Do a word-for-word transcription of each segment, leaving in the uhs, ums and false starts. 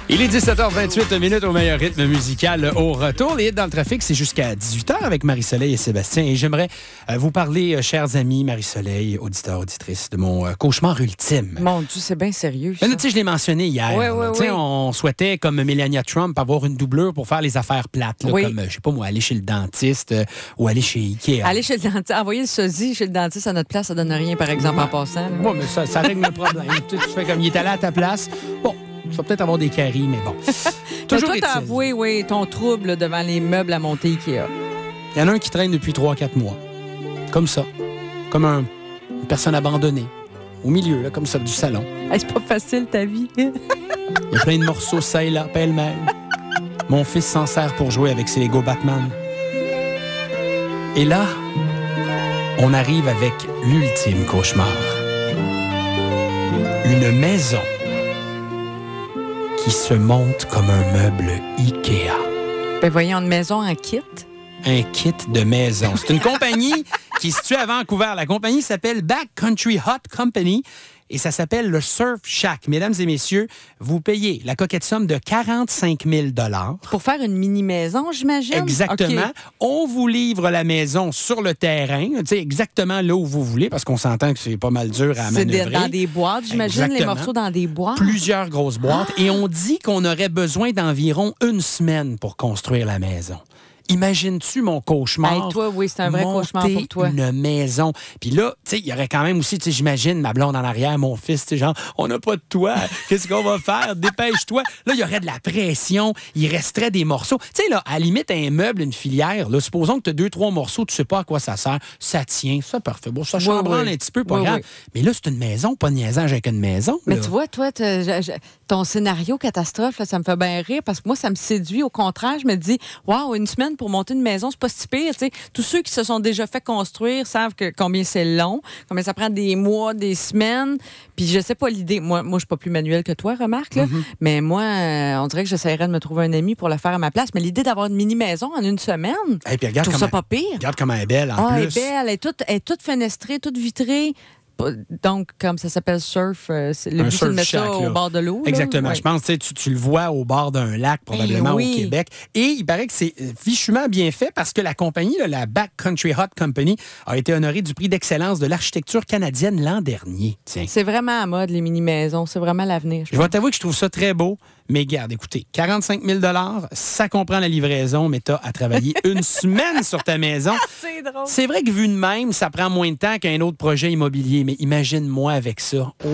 Il est dix-sept heures vingt-huit minutes au meilleur rythme musical au retour. Les hits dans le trafic, c'est jusqu'à dix-huit heures avec Marie-Soleil et Sébastien. Et j'aimerais euh, vous parler, euh, chers amis, Marie-Soleil, auditeurs, auditrices, de mon euh, cauchemar ultime. Mon Dieu, c'est bien sérieux. Ça. Tu sais, je l'ai mentionné hier. Oui, oui, oui. On souhaitait, comme Melania Trump, avoir une doublure pour faire les affaires plates. Là, oui. Comme, je sais pas moi, aller chez le dentiste euh, ou aller chez Ikea. Aller chez le dentiste, envoyer le sosie chez le dentiste à notre place, ça donne rien, par exemple, ouais. en passant. Oui, mais ça, ça règle le problème. tu, tu fais comme il est allé à ta place. Bon. Tu vas peut-être avoir des caries, mais bon. Toujours mais toi, t'as avoué, oui, ton trouble là, devant les meubles à monter Ikea. Il y en a un qui traîne depuis trois à quatre mois. Comme ça. Comme un, une personne abandonnée. Au milieu, là, comme ça, du salon. Hey, c'est pas facile, ta vie. Il y a plein de morceaux, ça et là, pêle-mêle. Mon fils s'en sert pour jouer avec ses Lego Batman. Et là, on arrive avec l'ultime cauchemar. Une maison qui se monte comme un meuble Ikea. Ben voyons, une maison en kit. Un kit de maison. C'est une compagnie qui est située à Vancouver. La compagnie s'appelle Backcountry Hut Company et ça s'appelle le Surf Shack. Mesdames et messieurs, vous payez la coquette somme de quarante-cinq mille dollars. Pour faire une mini-maison, j'imagine? Exactement. Okay. On vous livre la maison sur le terrain, tu sais, exactement là où vous voulez, parce qu'on s'entend que c'est pas mal dur à manœuvrer. C'est dans des boîtes, j'imagine, exactement. Les morceaux dans des boîtes? Plusieurs grosses boîtes. Ah! Et on dit qu'on aurait besoin d'environ une semaine pour construire la maison. Imagines-tu mon cauchemar? Hey, toi, oui, c'est un vrai cauchemar pour toi. Une maison. Puis là, tu sais, il y aurait quand même aussi, tu sais, j'imagine, ma blonde en arrière, mon fils, tu sais, genre, on n'a pas de toit. Qu'est-ce qu'on va faire? Dépêche-toi. Là, il y aurait de la pression. Il resterait des morceaux. Tu sais, là, à la limite, un meuble, une filière, là, supposons que tu as deux, trois morceaux, tu sais pas à quoi ça sert. Ça tient, ça, parfait. Bon, ça chambranle oui, oui. un petit peu, pas oui, grave. Oui. Mais là, c'est une maison, pas de niaisage avec une maison. Mais là. Tu vois, toi, ton scénario catastrophe, là, ça me fait bien rire parce que moi, ça me séduit. Au contraire, je me dis, waouh, une semaine pour monter une maison, c'est pas si pire. T'sais. Tous ceux qui se sont déjà fait construire savent que combien c'est long, combien ça prend des mois, des semaines. Puis je sais pas l'idée. Moi, moi je suis pas plus manuel que toi, remarque. Là. Mm-hmm. Mais moi, euh, on dirait que j'essaierais de me trouver un ami pour le faire à ma place. Mais l'idée d'avoir une mini-maison en une semaine, hey, puis regarde je trouve ça pas pire. Regarde comment elle est belle, en ah, plus. Elle est belle. Elle est toute, elle est toute fenestrée, toute vitrée. Donc, comme ça s'appelle surf, euh, le un but, c'est de mettre shack, ça là. Au bord de l'eau. Exactement. Là. Je pense que tu, tu le vois au bord d'un lac, probablement oui. au Québec. Et il paraît que c'est fichement bien fait parce que la compagnie, là, la Backcountry Hut Company, a été honorée du prix d'excellence de l'architecture canadienne l'an dernier. Tiens. C'est vraiment à mode, les mini-maisons. C'est vraiment l'avenir. Je, je vais t'avouer que je trouve ça très beau. Mais garde, écoutez, quarante-cinq mille dollars, ça comprend la livraison, mais tu as à travailler une semaine sur ta maison. C'est drôle. C'est vrai que vu de même, ça prend moins de temps qu'un autre projet immobilier, mais imagine-moi avec ça. Oh.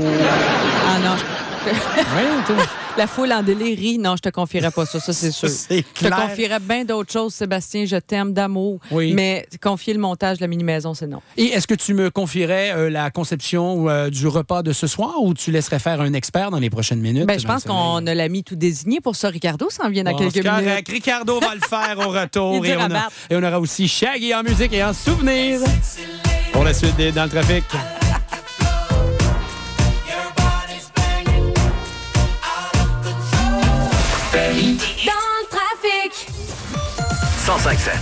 Ah non, je... ouais, la foule en délire rit. Non, je te confierais pas ça, ça c'est sûr. C'est je te confierais bien d'autres choses, Sébastien, je t'aime d'amour. Oui. Mais confier le montage de la mini-maison, c'est non. Et est-ce que tu me confierais euh, la conception euh, du repas de ce soir ou tu laisserais faire un expert dans les prochaines minutes? Ben, je pense qu'on a l'ami tout désigné pour ça. Ricardo s'en vient dans bon, quelques minutes. Correct. Ricardo va le faire au retour. et, on a, et on aura aussi Shaggy en musique et en souvenir. Pour la suite des Dans le trafic. Dans le trafic. cent cinq sept.